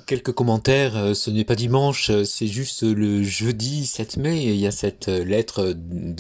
Quelques commentaires, ce n'est pas dimanche, c'est juste le jeudi 7 mai, il y a cette lettre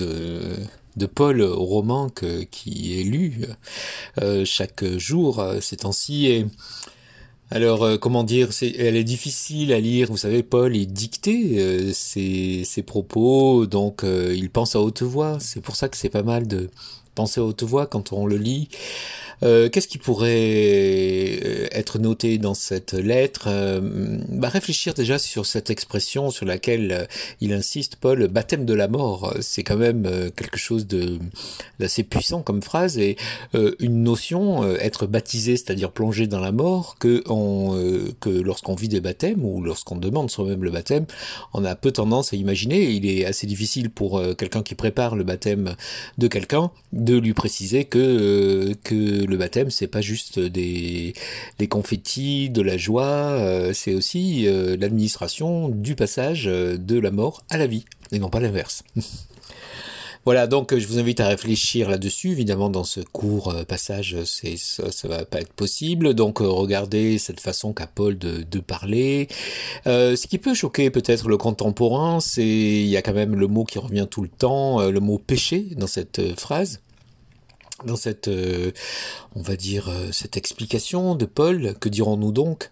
de Paul au Romain qui est lue chaque jour ces temps-ci. Et alors, comment dire, elle est difficile à lire. Vous savez, Paul est dicté ses propos, donc il pense à haute voix. C'est pour ça que c'est pas mal de penser à haute voix quand on le lit. Qu'est-ce qui pourrait être noté dans cette lettre? Réfléchir déjà sur cette expression sur laquelle il insiste, Paul, baptême de la mort. C'est quand même quelque chose d'assez puissant comme phrase et une notion, être baptisé, c'est-à-dire plongé dans la mort, que lorsqu'on vit des baptêmes ou lorsqu'on demande soi-même le baptême, on a peu tendance à imaginer. Il est assez difficile pour quelqu'un qui prépare le baptême de quelqu'un de lui préciser que le baptême c'est pas juste des confettis, de la joie, c'est aussi l'administration du passage de la mort à la vie et non pas l'inverse. Voilà, donc je vous invite à réfléchir là-dessus. Évidemment, dans ce court passage, ça va pas être possible. Donc, regardez cette façon qu'a Paul de parler. Ce qui peut choquer peut-être le contemporain, il y a quand même le mot qui revient tout le temps, le mot péché dans cette phrase. Dans cette, on va dire, cette explication de Paul, que dirons-nous donc?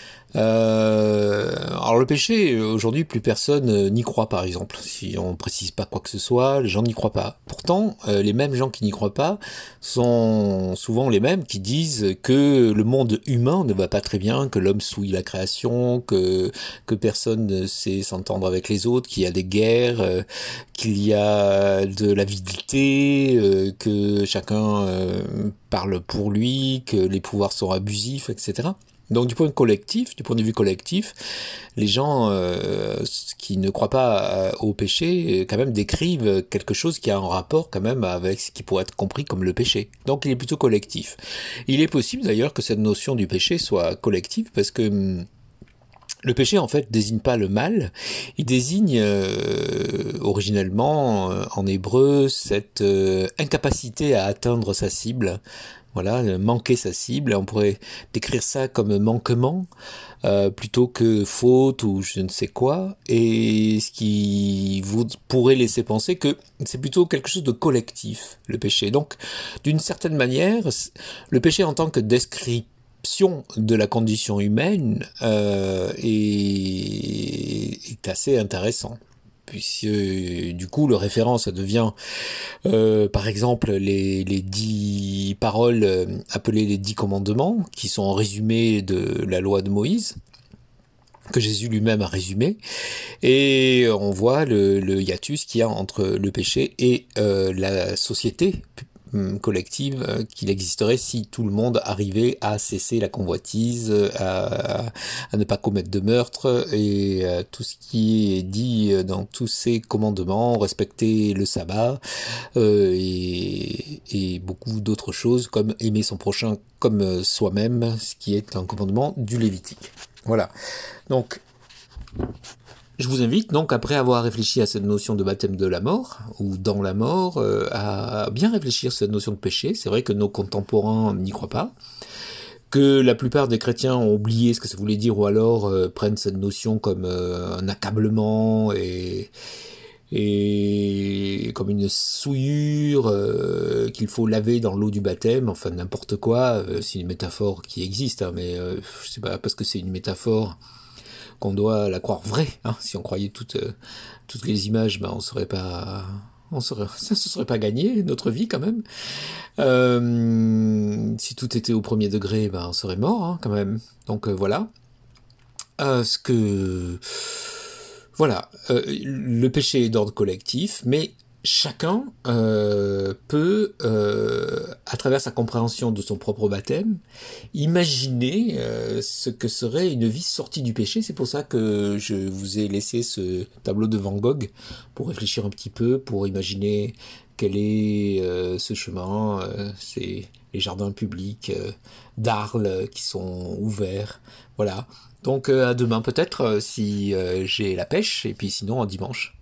Alors le péché, aujourd'hui, plus personne n'y croit, par exemple. Si on précise pas quoi que ce soit, les gens n'y croient pas. Pourtant, les mêmes gens qui n'y croient pas sont souvent les mêmes qui disent que le monde humain ne va pas très bien, que l'homme souille la création, que personne ne sait s'entendre avec les autres, qu'il y a des guerres, qu'il y a de l'avidité, que chacun parle pour lui, que les pouvoirs sont abusifs, etc. Donc du point de vue collectif, les gens qui ne croient pas au péché quand même décrivent quelque chose qui a un rapport quand même avec ce qui pourrait être compris comme le péché. Donc il est plutôt collectif. Il est possible d'ailleurs que cette notion du péché soit collective parce que le péché en fait désigne pas le mal, il désigne originellement en hébreu cette incapacité à atteindre sa cible. Voilà, manquer sa cible, on pourrait décrire ça comme manquement, plutôt que faute ou je ne sais quoi, et ce qui vous pourrait laisser penser que c'est plutôt quelque chose de collectif, le péché. Donc, d'une certaine manière, le péché en tant que description de la condition humaine est assez intéressant. Puisque du coup le référent ça devient par exemple les 10 paroles appelées les 10 commandements qui sont en résumé de la loi de Moïse que Jésus lui-même a résumé et on voit le hiatus qu'il y a entre le péché et la société collective qu'il existerait si tout le monde arrivait à cesser la convoitise, à ne pas commettre de meurtre et tout ce qui est dit dans tous ces commandements, respecter le sabbat et beaucoup d'autres choses comme aimer son prochain comme soi-même, ce qui est un commandement du Lévitique. Voilà. Donc, je vous invite donc, après avoir réfléchi à cette notion de baptême de la mort, ou dans la mort, à bien réfléchir à cette notion de péché. C'est vrai que nos contemporains n'y croient pas, que la plupart des chrétiens ont oublié ce que ça voulait dire, ou alors prennent cette notion comme un accablement et comme une souillure qu'il faut laver dans l'eau du baptême, enfin n'importe quoi, c'est une métaphore qui existe, hein, mais je sais pas, parce que c'est une métaphore qu'on doit la croire vraie. Hein. Si on croyait toutes les images, on serait pas, ça se serait pas gagné notre vie quand même. Si tout était au premier degré, on serait mort hein, quand même. Donc voilà. Voilà, le péché est d'ordre collectif, mais chacun peut, à travers sa compréhension de son propre baptême, imaginer ce que serait une vie sortie du péché. C'est pour ça que je vous ai laissé ce tableau de Van Gogh pour réfléchir un petit peu, pour imaginer quel est ce chemin. C'est les jardins publics d'Arles qui sont ouverts. Voilà. Donc à demain peut-être si j'ai la pêche, et puis sinon à dimanche.